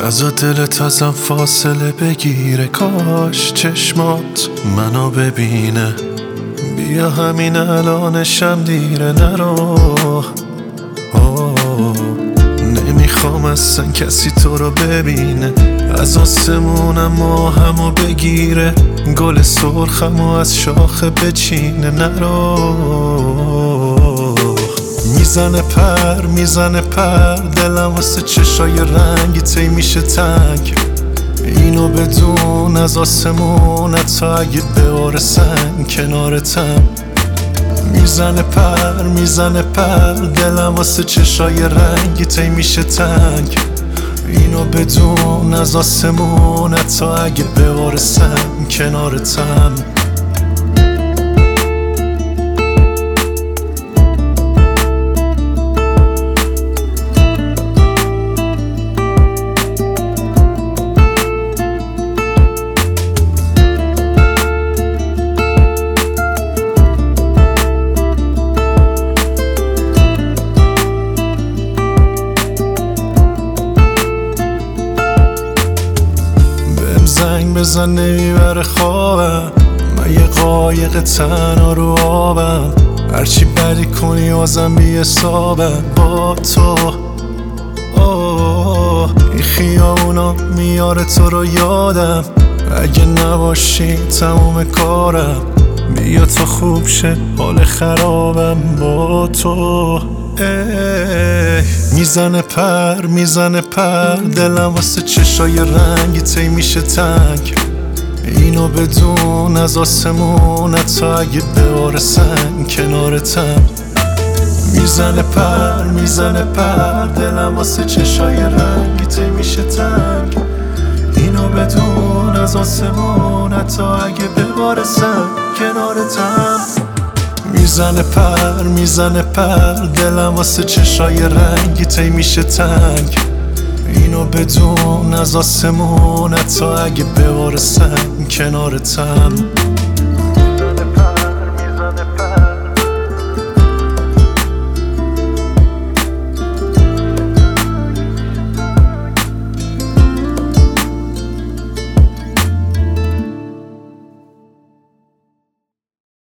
نزا دلت ازم فاصله بگیره، کاش چشمات منو ببینه. بیا همین الانشم دیره، نرو. نمیخوام اصلا کسی تو رو ببینه. از آسمونم ماهمو بگیره، گل سرخمو از شاخه بچینه، نرو. میزنه پر دلم واسه چشای رنگی تی میشه تنگ. اینو بدون از آسمونت تا اگه بباره سنگ کنارتم. میزنه پر دلم واسه چشای رنگی تی میشه تنگ. اینو بدون از آسمونت تا اگه بباره سنگ کنارتم. زنگ بزن نمیبره خوابم، من یه قایق تنها رو آبم. هرچی بدی کنی بازم بی حسابم با تو. این خیابونا میاره تو رو یادم، اگه نباشی تموم کارم. بیا تا خوب شه حال خرابم با تو. میزنه پر دلم واسه چشای رنگی تی میشه تنگ. اینو بدون از آسمونت تا اگه بباره سنگ کنارتم. میزنه پر دلم واسه چشای رنگی تی میشه تنگ. اینو بدون از آسمونت تا اگه بباره سنگ کنارتم. میزنه پر دلم واسه چشای رنگی تی میشه تنگ. اینو بدون از آسمونت تا اگه بباره سنگ کنارتم.